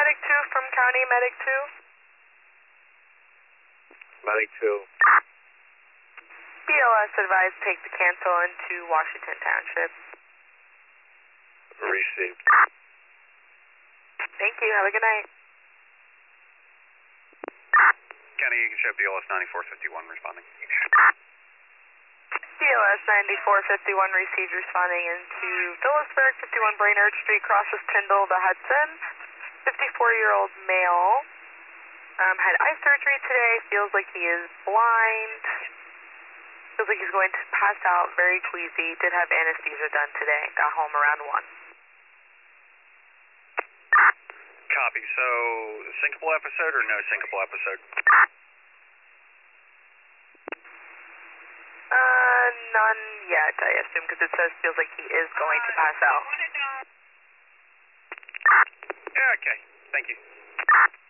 Medic 2 from County Medic 2. Medic 2. BLS advised take the cancel into Washington Township. Received. Thank you. Have a good night. County Eagle Ship BLS 9451 responding. BLS 9451 received responding into Phillipsburg, 51 Brainerd Street, crosses Tyndall to Hudson. 54-year-old male. Had eye surgery today, feels like he is blind. Feels like he's going to pass out, very queasy. Did have anesthesia done today, got home around 1. Copy. So, syncopal episode or no syncopal episode? None yet, I assume, because it says feels like he is going to pass out. Yeah, okay. Thank you.